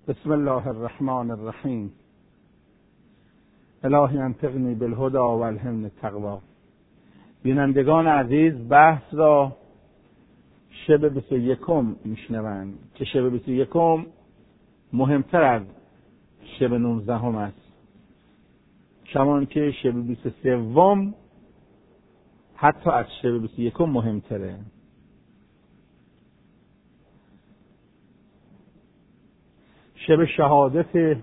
بسم الله الرحمن الرحیم. الهی انطقنی بالهدی و الهمنی التقوی. بینندگان عزیز، بحث را شب 21 میشنوند که شب 21 مهمتر از شب 19 است، کمان که شب 23 حتی از شب 21 مهمتره. شب شهادت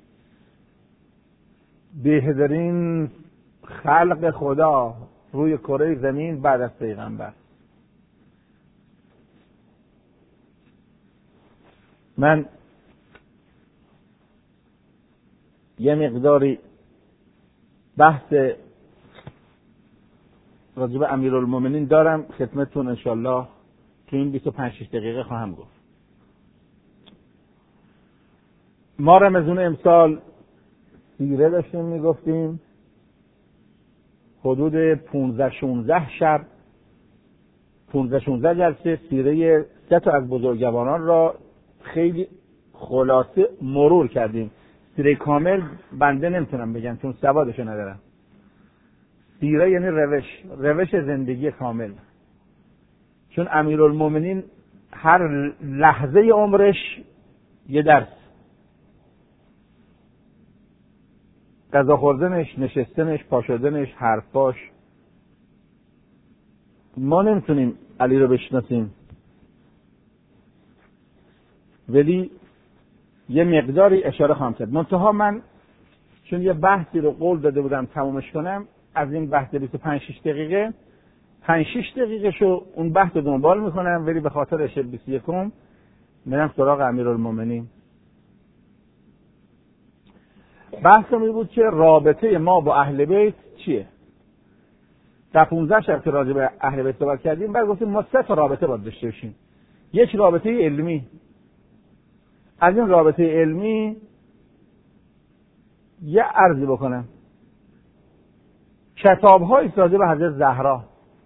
بهترین خلق خدا روی کره زمین بعد از پیغمبر. من یه مقداری بحث راجع به امیرالمومنین دارم خدمتتون انشالله تو این 25 دقیقه خواهم گفت. ما رمضان امسال سیره داشتیم میگفتیم، حدود 15-16 شب 15-16 جلسه سیره 3 تا از بزرگواران را خیلی خلاصه مرور کردیم. سیره کامل بنده نمیتونم بگم چون سوادشو ندارم. سیره یعنی روش زندگی کامل، چون امیرالمومنین هر لحظه عمرش یه درس، غذا خوردنش، نشستنش، پا شدنش، حرفاش. ما نمیتونیم علی رو بشناسیم، ولی یه مقداری اشاره خواهم کرد. منتها من چون یه بحثی رو قول داده بودم تمومش کنم، از این بحث 25-6 دقیقه 5-6 دقیقه شو اون بحث رو دنبال میکنم، ولی به خاطر شب 21 میرم سراغ امیرالمومنین. بحثم این بود که رابطه ما با اهل بیت چیه. در 15 شب که راجع به اهل بیت صحبت کردیم، بعد گفتیم ما 3 تا رابطه باید داشته باشیم. یک رابطه علمی. از این رابطه علمی یه عرضی بکنم. کتاب‌های راجع به حضرت زهرا،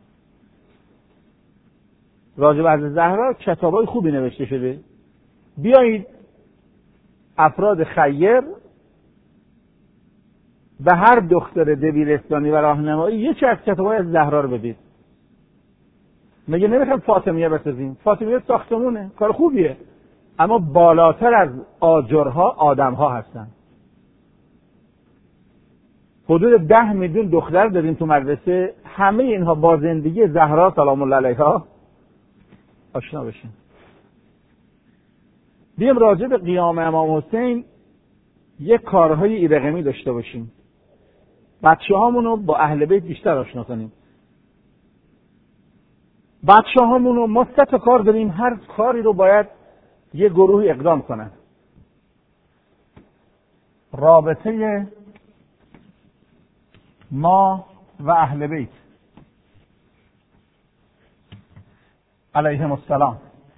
راجع به حضرت زهرا کتاب‌های خوبی نوشته شده. بیایید افراد خیر و هر دختر دبیرستانی و راهنمایی یکی از کتاب‌های از زهرا رو بدید. مگه نمیخوام فاطمیه بسازیم؟ فاطمیه ساختمونه، کار خوبیه، اما بالاتر از آجرها آدم‌ها هستن. حدود 10 میلیون دختر داریم تو مدرسه، همه اینها با زندگی زهرا سلام الله علیها آشنا بشین. بیم راجع به قیام امام حسین یک کارهای ایرقمی داشته باشیم، بچه‌هامون رو با اهل بیت بیشتر آشنا کنیم. بچه‌هامون رو ما 3 تا کار داریم، هر کاری رو باید یه گروهی اقدام کنن. رابطه ما و اهل بیت علیهم السلام.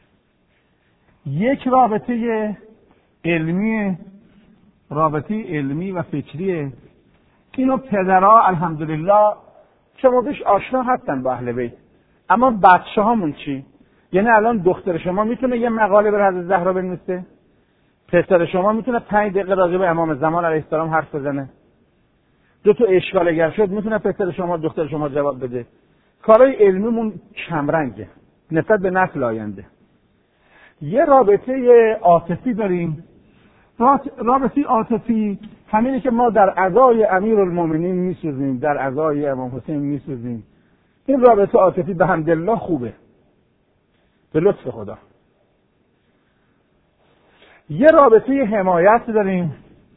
یک رابطه علمی، رابطه علمی و فکریه. اینو پدرها الحمدلله شما بیش آشنا هستن با اهل بیت. اما بچه هامون چی؟ یعنی الان دختر شما میتونه یه مقاله بر حضرت زهرا بنویسه؟ پسر شما میتونه 5 دقیقه راجع به امام زمان علیه السلام حرف بزنه؟ 2 تا اشکالگر شد میتونه پسر شما دختر شما جواب بده؟ کارهای علمیمون کمرنگه نسبت به نسل آینده. یه رابطه عاطفی داریم. رابطه عاطفی همینه که ما در عزای امیرالمومنین میسوزیم، در عزای امام حسین میسوزیم. این رابطه عاطفی به حمدالله خوبه، به لطف خدا. یه رابطه حمایت داریم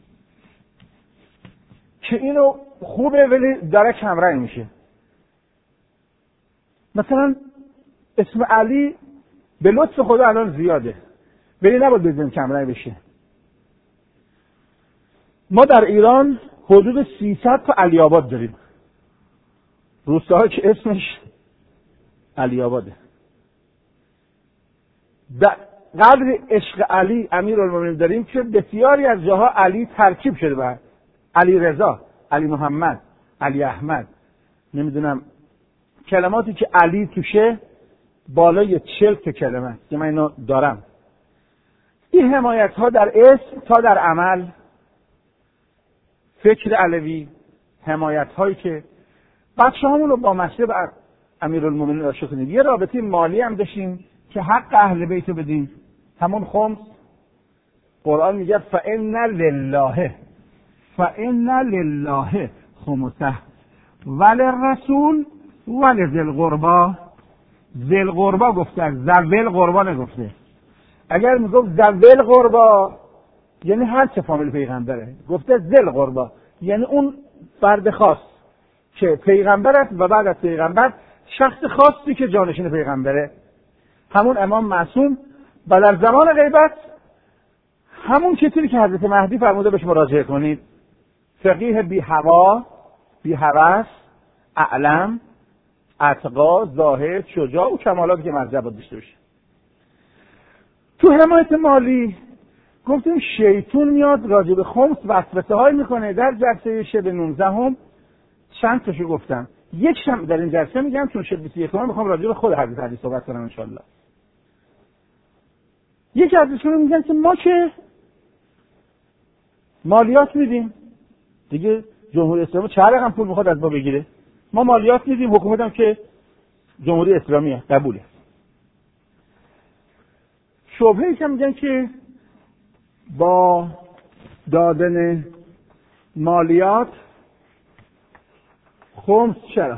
که اینو خوبه ولی داره کمرنگ میشه. مثلا اسم علی به لطف خدا الان زیاده، ولی نباید بزنیم کمرنگ بشه. ما در ایران حدود 300 تا علی آباد داریم، روستاهایی که اسمش علی آباده. قدر عشق علی امیرالمومنین داریم که بسیاری از جاها علی ترکیب شده به علی رضا، علی محمد، علی احمد، نمیدونم کلماتی که علی توشه بالای 40 تا کلمه است که من اینو دارم. این حمایت ها در اسم تا در عمل، فکر علوی، حمایت هایی که بچه همون رو با مسجد امیرالمومنین آشنا کنید. یه رابطه مالی هم داشتیم که حق اهل بیت رو بدیم، همون خمس. قرآن میگه فإن لله خمسه وللرسول ولذی القربی. ذی القربی گفته، ذوی القربی نگفته. اگر میگفت ذوی القربی یعنی هر چه فامیل پیغمبره، گفته ذی القربی یعنی اون فرد خاص که پیغمبر است و بعد از پیغمبر شخص خاصی که جانشین پیغمبره، همون امام معصوم. و در زمان غیبت همون کسی که حضرت مهدی فرموده بهش مراجعه کنید، فقیه بی هوا، بی هوس، اعلم، اتقا، زاهد، شجاع و کمالاتی که مذهب داشته باشه. تو حمایت مالی گفتیم شیطون میاد راجع به خمس وسوسه های میکنه. در جلسه شب 19 چند تاشو گفتم، یک شم در این جلسه میگم چون شب 21 میخوام راجع به خود حضرت علی صحبت کنم ان شاء الله. یکی ازشون میگن که ما که مالیات میدیم دیگه، جمهوری اسلامی چه رقم پول میخواد از ما بگیره، ما مالیات میدیم، حکومت هم که جمهوری اسلامیه قبوله. شبهه‌ای که میگن که با دادن مالیات خمس چرا؟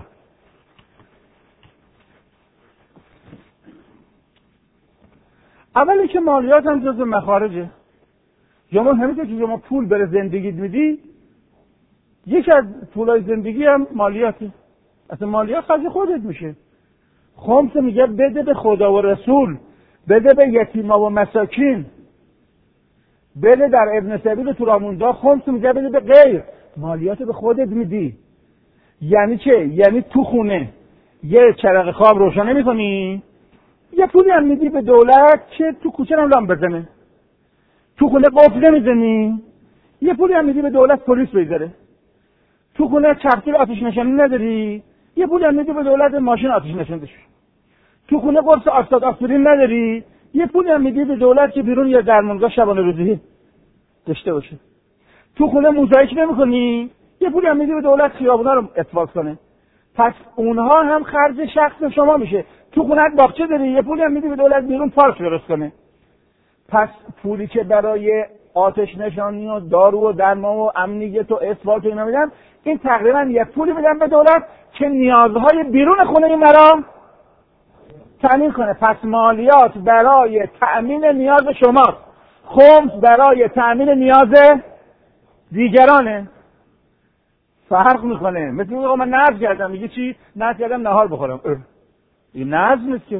اولی که مالیات هم جزو مخارجه. شما همینطور که شما پول بره زندگیت میدی، یکی از پولای زندگی هم مالیاته. اصلا مالیات خرج خودت میشه. خمس میگه بده به خدا و رسول، بده به یتیما و مساکین، بده در ابن سبیل تو راموندا. خمس میگه بده به غیر، مالیات به خودت میدی. یعنی چه؟ یعنی تو خونه یه چراغ خواب روشن نمی‌کنی، یه پولی هم میدی به دولت که تو کوچه هم لامپ بزنه. تو خونه قفل نمیزنی، یه پولی هم میدی به دولت پلیس بذاره. تو خونه چرخی آتش نشانی نداری، یه پولی هم میدی به دولت ماشین آتش نشانی بشه. تو خونه قرص آستاد آسپرین نداری، یه پولی هم میدی به دولت که بیرون یا درمانگاه شبانه روزی داشته باشه. تو خونه موزاییک نمی‌کنی، یه پولی هم میدی به دولت خیابونا رو اسفالت کنه. پس اونها هم خرج شخص شما میشه. تو خونت باغچه داری، یه پولی هم میدی به دولت بیرون پارک درست کنه. پس پولی که برای آتش نشانی و دارو و درمان و امنیت و اسفالت و اینا میدن، این تقریبا یه پولی میدن به دولت که نیازهای بیرون خونه این مرام تامین کنه. پس مالیات برای تأمین نیاز شماست، خمس برای تأمین نیاز دیگرانه. فرق میکنه. مثل میگه من نذر کردم، میگه چی؟ نذر کردم نهار بخورم. این نذر نیست که.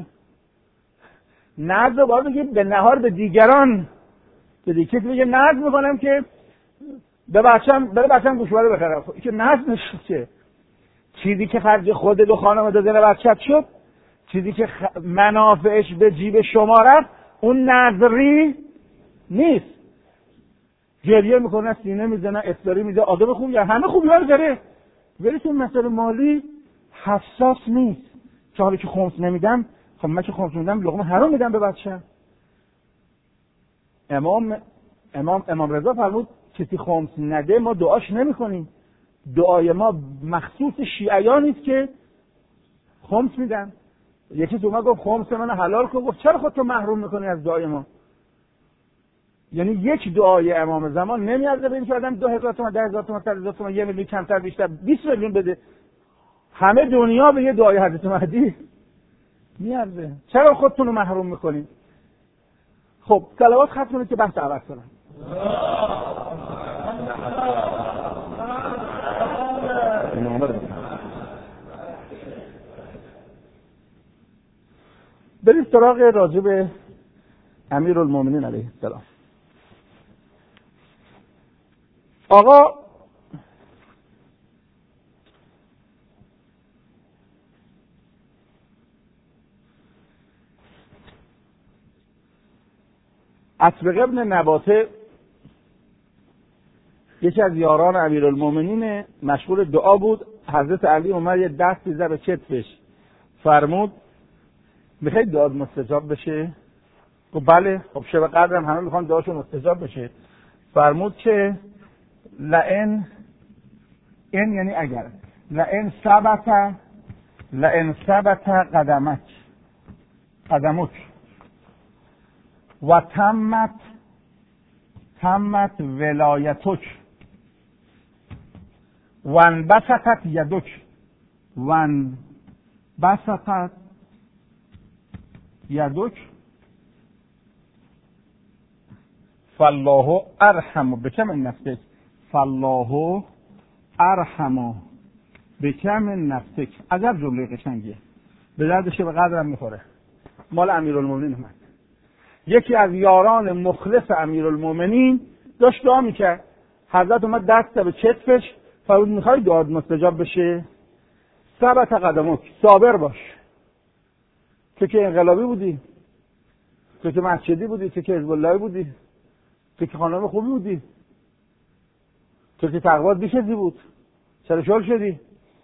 نذر باید بگه به نهار به دیگران بدی. کسی میگه نذر میکنم که به بچه‌م گوشواره بخرم، این که نذر نیست که. چیزی که خرج خودت و خانواده زن بچت شد، چیزی که منافعش به جیب شما رفت، اون نذری نیست. گریه میکنه، سینه میزنه، افتاری میده، آدم خوب یا همه خوبی ها رو داره، ولی تو مسئله مالی حساس نیست. که حالا که خمس نمیدم، خب من که خمس میدم لقمه حرام میدم به بچه‌م. امام رضا فرمود کسی خمس نده ما دعاش نمیکنیم. دعای ما مخصوص شیعیان نیست که خمس میدن. یکی تو ما گفت خمس من حلال کن، گفت چرا خودتو محروم میکنی از دعای ما؟ یعنی یک دعای امام زمان نمیارزه به این که آدم 2000 تومان، 10000 تومان، 100000 تومان، 1 میلیون کمتر بیشتر 20 میلیون بده. همه دنیا به یه دعای حضرت مهدی میارزه. چرا خودتون رو محروم میکنید؟ خب صلوات ختم کنید که بحث عوض کنم. بریم سراغ راجب امیرالمومنین علیه السلام. آقا اسبغ ابن نباته یکی از یاران امیرالمومنین مشغول دعا بود. حضرت علی اومد یه دستی زد به کتفش، فرمود میخواید دعا مستجاب بشه؟ گفت بله. خب شب قدرم همه میخوان دعاشون مستجاب بشه. فرمود که لئن، این یعنی اگر، لئن ثبت قدمک و تمت ولایتک و انبسطت یدک فالله ارحم بک من نفسک، فالله ارحم بک من نفسک. عجب جمله قشنگیه، به درد شب قدرم میخوره. مال امیرالمومنین اومد. یکی از یاران مخلص امیرالمومنین داشت دعا میکرد. حضرت اومد دست به چتفش، فرمود میخوای دعات مستجاب بشه؟ ثبت قدمک، صابر باش. تو که انقلابی بودی، تو که مسجدی بودی، تو که حزب الله بودی، تو که خانم خوبی بودی، تو که تقوات بیشتری بود، چرا شل شدی؟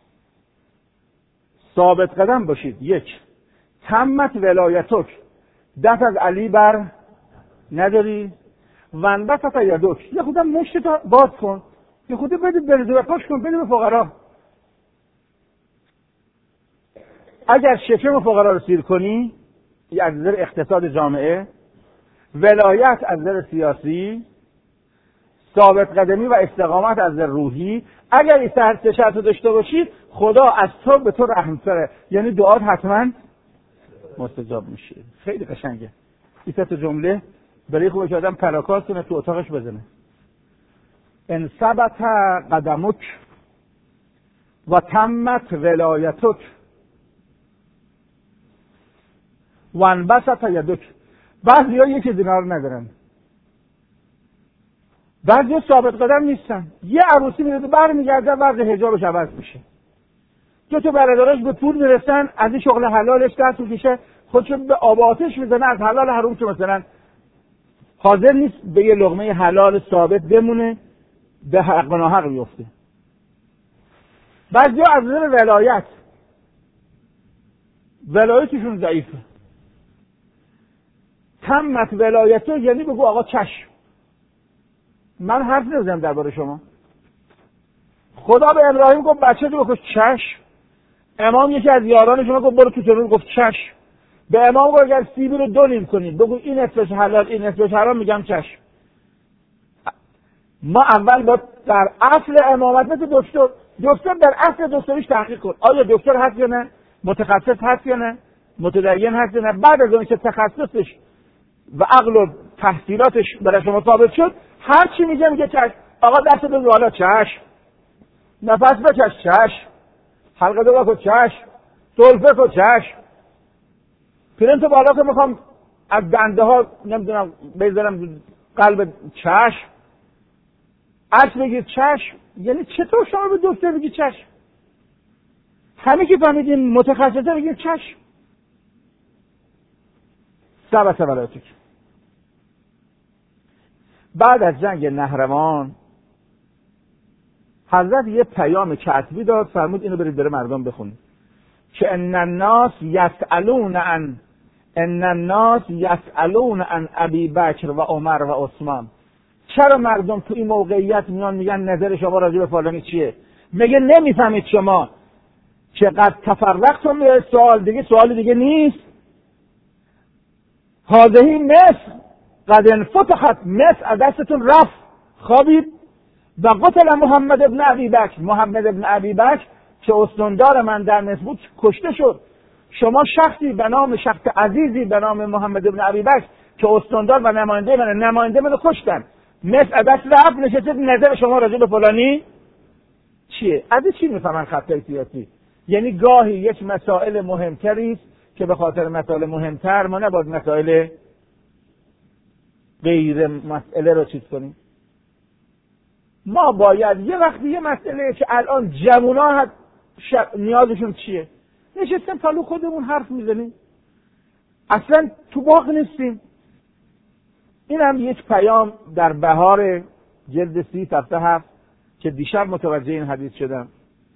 ثابت قدم باشید. یک، تمت ولایتک، دست از علی بر نداری. وانبسط یدک، یه خودم مشتتا باز کن، یه خودم بده برزو پاش کن، بده به فقرا. اگر شکم فقرا رو سیر کنی، از نظر اقتصاد جامعه، ولایت از نظر سیاسی، ثابت قدمی و استقامت از نظر روحی، اگر این سه شرط رو داشته باشید، خدا از تو به تو رحم کنه، یعنی دعات حتما مستجاب میشه. خیلی قشنگه این سه جمله، برای خوبه که آدم پراکاز کنه تو اتاقش بزنه. ان ثبت قدمک و تمت ولایتک و انبسط یدک. بعضی‌ها یکی از اینا رو ندارن، بعضی‌ها ثابت قدم نیستن. یه عروسی میاد برمیگرده وضع حجابش عوض میشه. دو تا برادراش به پول میرسن، از این شغل حلالش دست میکشه، خودشو به آب آتش میزنه، از حلال حروم چه مثلا حاضر نیست به یه لقمه حلال ثابت بمونه، به حق و ناحق بیفته. بعضی‌ها از نظر ولایتشون ضعیفه. تمت ولایته یعنی بگو آقا چشم، من حرف نمیزنم درباره شما. خدا به ابراهیم گفت بچه تو بکش، چشم. امام یکی از یاران شما گفت برو تو تنور، گفت چشم. به امام گفت اگر سیبی رو 2 نیم کنید، بگو این نصفش حلال این نصفش حرام، میگم چشم. ما اول با در اصل امامت مثل دکتر در اصل دکتریش تحقیق کن، آیا دکتر هست یا نه، متخصص هست یا نه، متدین هست یا نه. بعد از اون که تخصصش و عقل و تحصیلاتش برای شما ثابت شد، هر چی میگه چشم. آقا دست بزن بالا، چشم. نفس بکش، چشم. حلقه دو بکن، چشم. سلفه کن، چشم. پرنت بالا که میخوام از دنده ها نمیدونم بذارم قلب، چشم. عکس بگید، چشم. یعنی چطور شما به دکتر بگید چشم؟ همه که فهمیدین متخصصه بگید چشم. ثبت ولایتک. بعد از جنگ نهروان حضرت یه پیام کتبی داد، فرمود اینو برید بره مردم بخونید که ان الناس یسألون عن ابی بکر و عمر و عثمان. چرا مردم تو این موقعیت میان میگن نظر شما راجع به فلانی چیه؟ میگه نمیفهمید شما که قد تفرقتم. سوال دیگه نیست. هذه مصر قد انفتحت، مصر از دستتون رفت، خوابید. و قتل محمد ابن ابی بکر که استاندار من در مصر بود کشته شد. شما شخصی به نام شخص عزیزی به نام محمد ابن ابی بکر که استاندار و نماینده منو کشتن. مصر از دست رفت، نشسته نظر شما راجع به فلانی چیه؟ از چی میفهمن خطای سیاسی؟ یعنی گاهی یک مسائل مهمتری است که به خاطر مسائل مهمتر ما نباید مسائل غیر مسئله رو چیز کنیم. ما باید یه وقتی یه مسئله که الان جوونا نیازشون چیه، نشستیم پلو خودمون حرف میزنیم، اصلا تو باغ نیستیم. این هم یک پیام در بهار جلد 30 صفحه 7 که دیشب متوجه این حدیث شدم.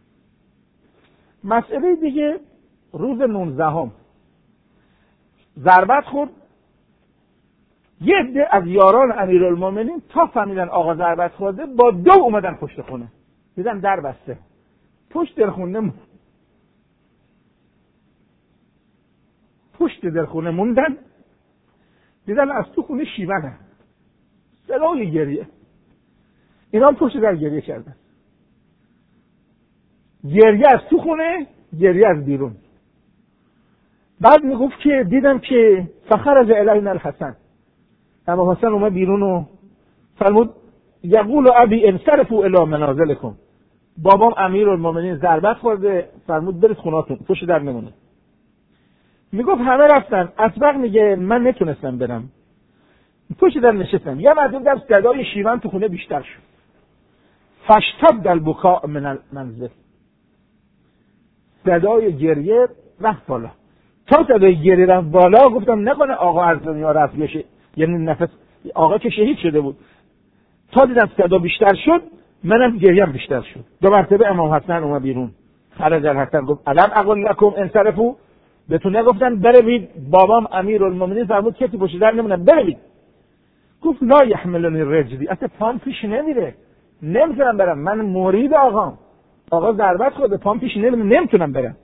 مسئله دیگه، روز 19 ضربت خورد یه عده از یاران امیرالمومنین تا فهمیدن آقا ضربت خورده با دو اومدن پشت خونه، دیدن در بسته، پشت در خونه موندن، دیدن از تو خونه شیونه، صدای گریه، اینا پشت در گریه کردن، گریه از تو خونه، گریه از بیرون. بعد میگفت که دیدم که فخرج الینا الحسن، اما حسن اومد بیرون و فرمود یقول ابی انصرفوا الی منازلکم، بابام امیرالمومنین ضربت خورده، فرمود برید خوناتون، پشت در نمونه. میگفت همه رفتن، اسبق میگه من نتونستم برم، پشت در نشستم، یه مردم در صدای شیون تو خونه بیشتر شد، فاشتد البکاء من المنزل، صدای گریه رفت بالا، تا صدای گریه رفت بالا گفتم نکنه آقا از دنیا رفت، یعنی نفس آقا که شهید شده بود. تا دیدم صدا بیشتر شد، منم گریم بیشتر شد. دو مرتبه امام حسن اومد بیرون، خرج الحسن گفت الم اقل لکم انصرفوا، بهتون نگفتن بروید؟ بابام امیرالمومنین فرمود کسی پشت در نمونه، بروید. گفت لا یحملنی رجلی، اصلا پام پیش نمیره، نمیتونم برم، من مرید آقا ضربت خورده، پام پیش نمیره، نمیتونم برم.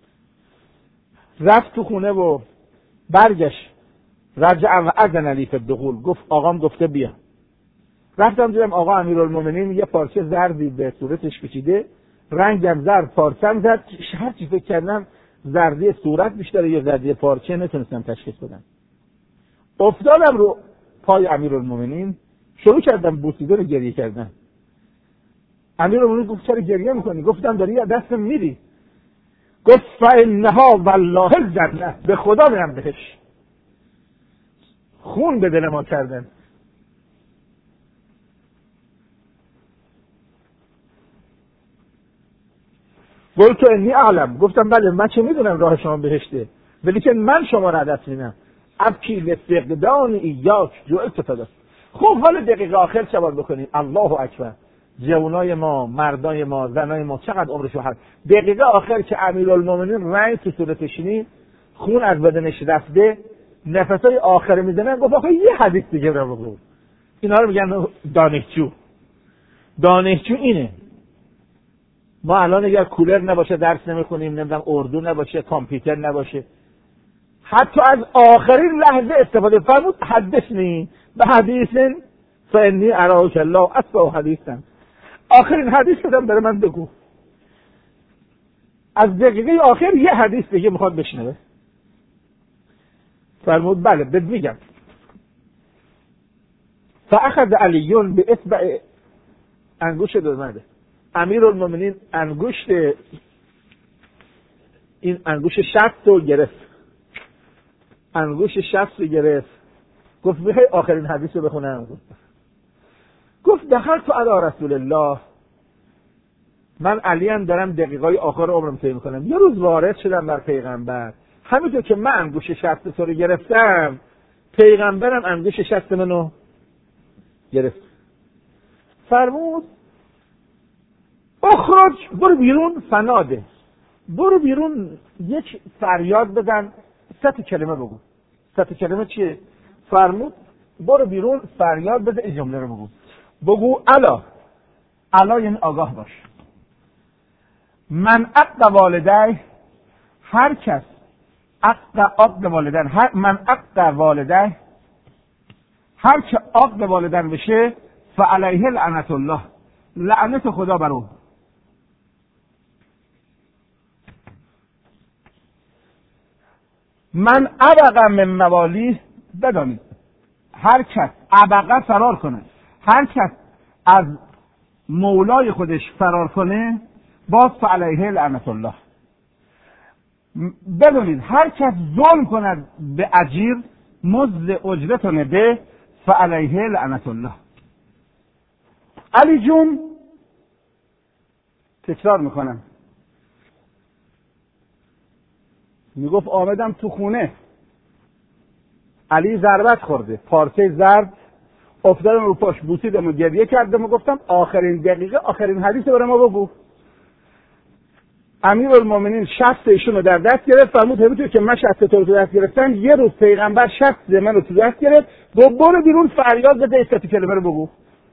رفت تو خونه و برگشت، رجع و اذن لی فی الدخول، گفت آقام گفته بیا. رفتم دیدم آقا امیرالمومنین یه پارچه زردی به صورتش کشیده، رنگم زرد، پارچم زرد، هر چی فکر کردم زردی صورت بیشتره یا زردی پارچه نتونستم تشخیص بدم. افتادم رو پای امیرالمومنین، شروع کردم بوسیدن و گریه کردن. امیرالمومنین گفت چرا گریه میکنی؟ گفتم داری از دستم میری. گفت فانها والله الجنه، به خدا میرم بهش. خون به دل ما کردن. قلت انی اعلم، گفتم بله من چه میدونم راه شما بهشته، ولی که من شما را دست میدم. ابکی لفقدان ایاک جوعت فداک. خوب حال دقیقه آخر سوال بکنید الله اکبر، جوانای ما، مردای ما، زنای ما چقدر عمرشون هست. دقیقه آخر که امیرالمومنین رنگ تو صورتش نی، خون از بدنش رفته، نفسای آخر میزنن، گفت آخه یه حدیث دیگه رو بگو. اینا رو میگن دانشجو اینه. ما الان اگر کولر نباشه درس نمیخونیم، نمیدونم اردو نباشه، کامپیوتر نباشه، حتی از آخرین لحظه استفاده. فرمود حدثنی به حدیثن فانی اراک الله اصبح حدیثا، آخرین حدیث کدام برای من بگو. از دقیقه آخر یه حدیث دیگه میخواد بشنوه. فرمود بله بد میگم. فاخذ علیون به اصبع انگوش دوزنده امیرالمومنین، این انگوش شست رو گرفت، گفت میخوای آخرین حدیث رو بخونم؟ گفت دخلت علی رسول الله، من علی هم دارم دقیقای آخر عمرم طی میکنم. یه روز وارد شدم بر پیغمبر، همینطور که من انگوش شست تو رو گرفتم، پیغمبرم انگوش شست منو گرفت. فرمود اخرج، برو بیرون، فناده، برو بیرون، یک فریاد بزن، 3 کلمه بگو. 3 کلمه چیه؟ فرمود برو بیرون، فریاد بزن، این جمله رو بگو الا یعنی آگاه باش. من عقد والدی، هر کس عقد والدین، من عقد والدی، هر که عقد والدین بشه، فعلیه لعنت الله، لعنت خدا بر او. من ابق من موالی، بدانید هر کس ابقه فرار کنه، هر کس از مولای خودش فرار کنه، باز فعلیه لعنت الله. بدانید هر کس ظلم کند به اجیر، مزد اجرت نده، فعلیه لعنت الله. علی جون، تکرار میکنم، میگفت آمدم تو خونه، علی ضربت خورده، پارچه زرد افتادم رو پاش، بوسیدم و گریه کردم و گفتم آخرین دقیقه آخرین حدیث برای ما بگو. امیرالمومنین 60 ایشون رو در دست گرفت، فرمود همینطور که من 60 تو رو دست گرفتن، یه روز پیغمبر 60 من رو تو دست گرفت، گفت برو بیرون فریاد بده استت کلمه رو بگو.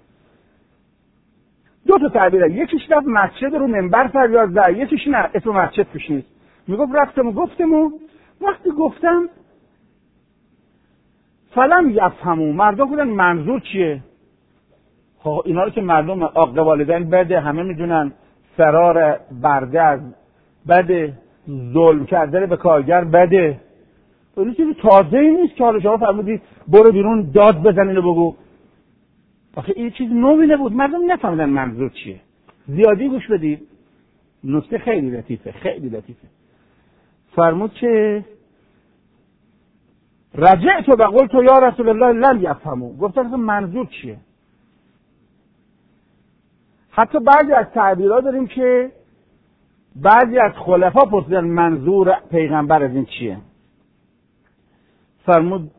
دو تا تعبیره، یکیش رفت مسجد رو منبر فریاد زد، یکیش نه اسم مسجد توش نیست. میگفت رفتم و گفتم و وقتی گفتم فلم یفهمو، مردم بودن منظور چیه؟ خب اینا رو که مردم عقد والدین بده همه میدونن، فرار برده از بده، ظلم کردن به کارگر بده. این چیزی تازه‌ای نیست که حالا شما فرمودید برو بیرون داد بزنین و بگو. آخه این چیز نوی نبود، مردم نفهمیدن منظور چیه. زیادی گوش بدید، نکته خیلی لطیفه، خیلی لطیفه. فرمود که رجعت و قلت یا رسول الله لم یفهموا، گفتن که منظور چیه. حتی بعضی از تعبیرها داریم که بعضی از خلفا پرسیدن منظور پیغمبر از این چیه. فرمود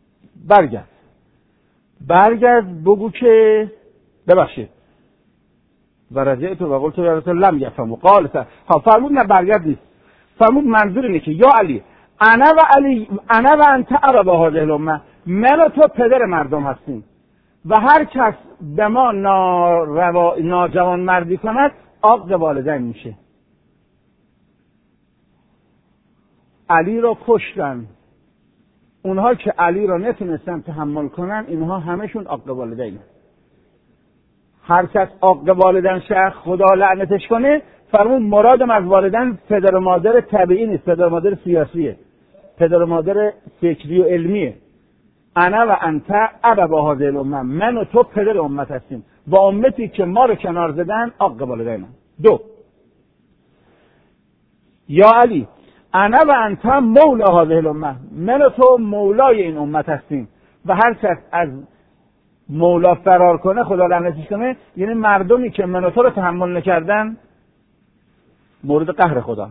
برگرد بگو که ببخشید و رجعت و قلت یا رسول الله لم یفهموا قال فرمود نه برگرد نیست، فرمود منظور اینه که یا علی انا و انت ابا هذه الامه، من و تو پدر مردم هستیم و هر کس به ما ناجوان مردی کند عاق والدین میشه. علی را کشتن، اونها که علی را نتونستن تحمل کنن اینها همشون عاق والدین. هر کس عاق والدین شه خدا لعنتش کنه. فرمود مرادم از والدین پدر و مادر طبیعی نیست، پدر و مادر سیاسیه، پدر و مادر فکری و علمیه. انا و انت ابا هذه الامه، من و تو پدر امت هستیم و امتی که ما رو کنار زدن عاق والدین. دو، یا علی انا و انت مولا هذه الامه، من و تو مولای این امت هستیم و هر کس از مولا فرار کنه خدا لعنتش کنه، یعنی مردمی که من و تو رو تحمل نکردن مورد قهر خدا.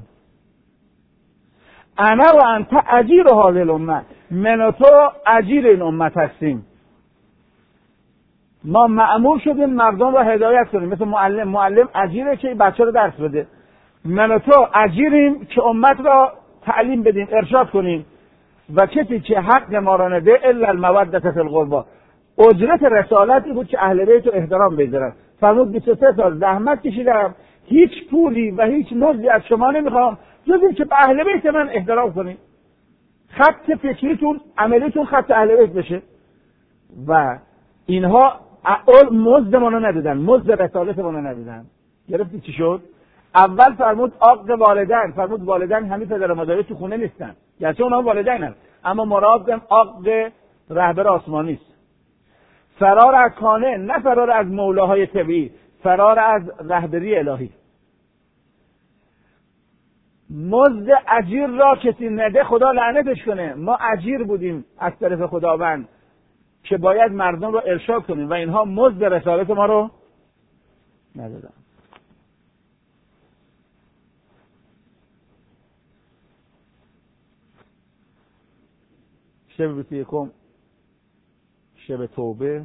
انا و انت اجیر هذه الامه، من و تو اجیر این امت هستیم. ما مأمور شدیم مردم را هدایت کنیم، مثل معلم اجیره که بچه رو درس بده. من و تو اجیریم که امت را تعلیم بدیم، ارشاد کنیم. و کسی که حق ما را نده الا المودة فی القربى، اجرت رسالتی بود که اهل بیت رو احترام بذارن. فرمود 23 سال زحمت کشیدم، هیچ پولی و هیچ مزدی از شما نمیخوام جز این که به اهل بیت من احترام کنید، خط فکریتون عملیتون خط اهل بیت بشه. و اینها مزد ما رو ندادن، مزد رسالت ما رو ندادن. گرفتی چی شد؟ اول فرمود عاق والدین، فرمود والدین همین پدر و مادر تو خونه نیستن، گرچه اونها والدینن اما مرادم عاق رهبر آسمانی است. فرار از خانه، نه فرار از مولاهای طبیعی، فرار از رهبری الهی. مزد اجیر را کسی نده خدا لعنتش کنه. ما اجیر بودیم از طرف خداوند که باید مردم رو ارشاد کنیم و اینها مزد رسالت ما رو ندادن. شب 21 شب توبه،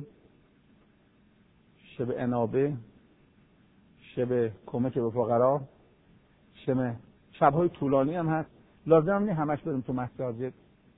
شب انابه، شب کمک به فقرا، شب‌های طولانی هم هست، لازم نیست همش بریم تو مساجد.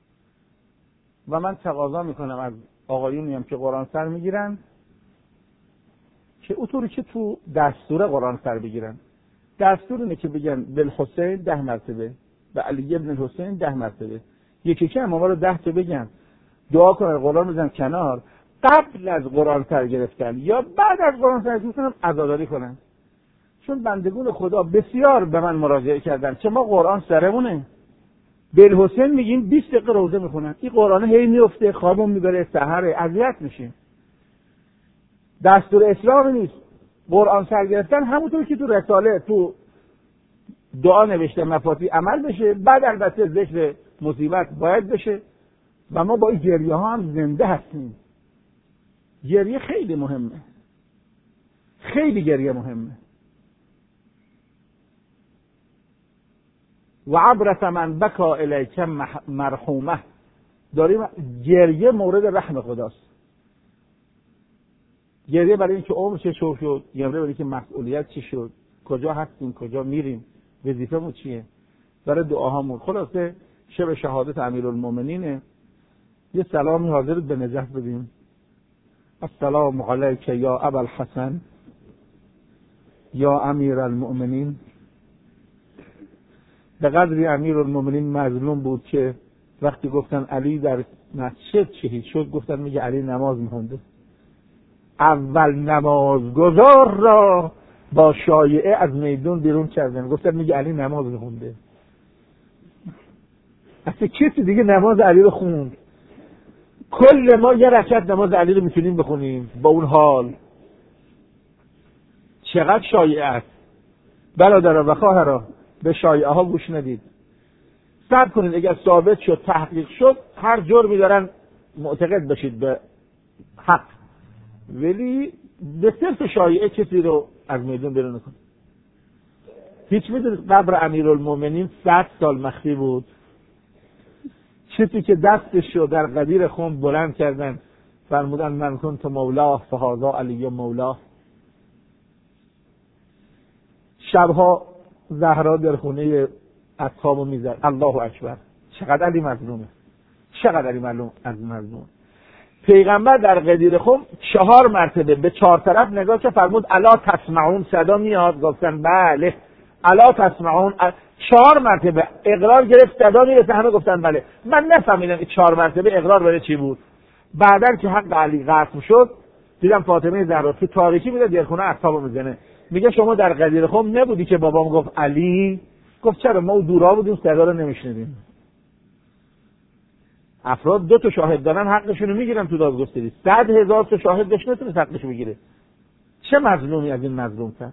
و من تقاضا میکنم از آقایونی هم که قرآن سر میگیرن که اونطوری که تو دستور قرآن سر بگیرن. دستور اینه که بگن بالحسین 10 مرتبه، به علی ابن الحسین 10 مرتبه، یکی که امام رو 10 تا بگن، دعا کنن، قرآن بزن کنار، قبل از قرآن سر گرفتن یا بعد از قرآن سر گرفتن عزاداری کنن. چون بندگون خدا بسیار به من مراجعه کردن که ما قرآن سرمونه، بالحسین میگیم 20 دقیقه روزه میخونن، این قرآن هی میفته، خوابم میبره، سحر اذیت میشیم. دستور اسلام نیست. قرآن سر گرفتن همونطور که تو رساله تو دعا نوشته مفاتیح عمل بشه، بعد البته ذکر مصیبت باید بشه. و ما با این گریه ها هم زنده هستیم. گریه خیلی مهمه، خیلی گریه مهمه. و عبرت من بکا الیک مرحومه، داریم گریه مورد رحم خداست. گریه برای اینکه عمر چه شد، گریه برای اینکه مسئولیت چی شد، کجا هستیم، کجا میریم، وظیفه‌مون چیه؟ برای دعاهامون. خلاصه شب شهادت امیرالمومنینه. یه سلامی حاضرت به نجف بدیم. السلام علیک یا ابا الحسن یا امیر المؤمنین. به قدری امیرالمومنین مظلوم بود که وقتی گفتن علی در مسجد شهید شد، گفتن میگه علی نماز میخونده. اول نمازگزار را با شایعه از میدون بیرون کردن، گفتن میگه علی نماز میخونده. اصلا کسی دیگه نماز علی رو خوند؟ کل ما یه رکعت نماز علی رو میتونیم بخونیم با اون حال. چقدر شایعه است. برادران و خواهران، به شایعه ها گوش ندید. صبر کنید، اگر ثابت شد تحقیق شد هر جرمی دارن معتقد بشید به حق، ولی به صرف شایعه کسی رو از میدون بیرون نکن. هیچ میدونید قبر امیرالمومنین 100 سال مخفی بود. کسی که دستش رو در غدیر خم بلند کردن فرمودن من کنت مولاه فهذا علی مولاه. شبها زهرا در خونه اصحابو میزد. الله اکبر، چقدر علی مظلومه، چقدر علی مظلوم. پیغمبر در غدیر خم 4 مرتبه به 4 طرف نگاه که فرمود الا تسمعون، صدا میاد؟ گفتن بله. الا تسمعون 4 مرتبه اقرار گرفت، صدا میرسه؟ همه گفتن بله. من نفهمیدم این 4 مرتبه اقرار برای چی بود. بعدن که حق علی قسم شد دیدم فاطمه زهرا تو تاریکی میره در خونه اصحابو میزنه، میگه شما در غدیر خم نبودی که بابام گفت علی؟ گفت چرا؟ ما دورا بودیم صدا رو نمیشنیدیم. افراد 2 تا شاهد دارن حقشونو میگیرن تو دادگستری. 100,000 تا شاهد داشت نتونست حقشو بگیره. چه مظلومی از این مظلوم تر؟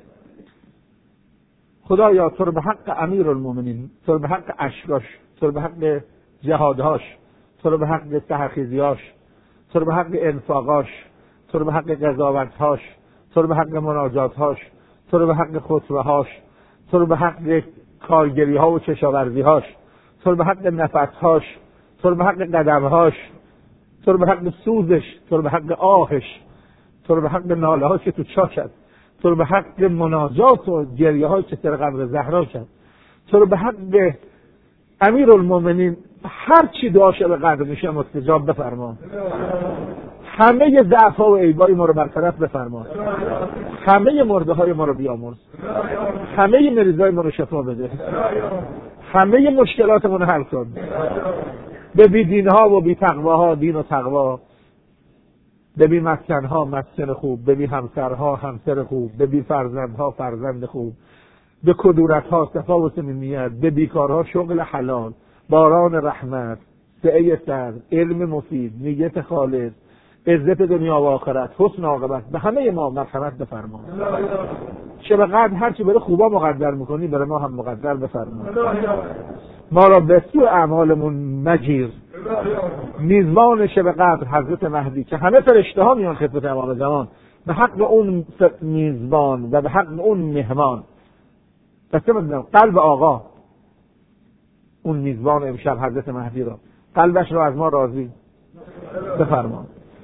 خدایا تو رو به حق امیرالمومنین، تو رو به حق اشکاش، تو رو به حق جهادهاش، تو رو به حق سحرخیزیاش، تو رو به حق انفاقاش، تو رو به حق قضاوتهاش، تو رو به حق مناجاتهاش، تو رو به حق خطبهاش، تو رو به حق کارگریها و چشاورزیهاش، تو رو به حق نفسهاش، تو رو به حق قدمهاش، تو رو به حق سوزش، تو رو به حق آهش، تو رو به حق ناله ها که تو چاکت، تو رو به حق مناجات و گریه های که سر قبر زهرا کرد، تو رو به حق امیرالمومنین هر چی دعا شب قدر میشه مستجاب بفرما. همه ضعف ها و عیبای ما رو برطرف بفرما. همه مرده های ما رو بیامرز. همه مریضای ما رو شفا بده. همه مشکلات ما رو حل کن. به بی دین ها و بی تقوا ها دین و تقوا، به بی مسکن ها مسکن خوب، به بی همسر ها همسر خوب، به بی فرزند ها فرزند خوب، به کدورت ها صفا و صمیمیت، به بیکارها شغل حلال، باران رحمت، سعی سر، علم مفید، نیت خالص، عزت دنیا و آخرت، حسن عاقبت. به همه ما مرحمت بفرما. شب قدر هر چی برای خوبا مقدر میکنی برای ما هم مقدر بفرما. ما را به سوء اعمالمون مگیر. میزبان شب قدر حضرت مهدی که همه فرشته ها میان خدمت امام زمان، به حق اون میزبان و به حق اون مهمان، بس بدونم قلب آقا اون میزبان امشب حضرت مهدی را، قلبش را از ما راضی بفرما.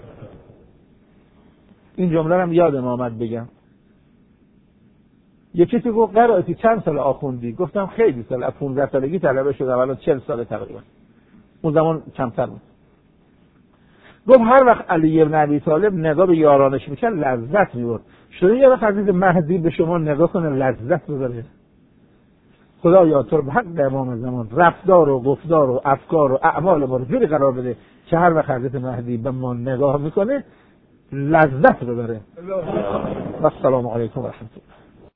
این جمله هم یادم آمد بگم. یکی تو گفت قرائتی چند سال آخوندی؟ گفتم خیلی سال، از 15 سالگی طلبه شدم، الان 40 سال تقریبا. اون زمان کمتر بود. گفت هر وقت علی بن ابی طالب نگاه به یارانش میکرد لذت میبرد. شده یه وقت عزیز مهدی به شما نگاه کنه لذت ببره. خدایا تو به حق امام زمان رفتار و گفتار و افکار و اعمال ما رو جوری قرار بده که هر وقت حضرت مهدی به ما نگاه میکنه لذت ببره. و السلام علیکم و رحمت الله.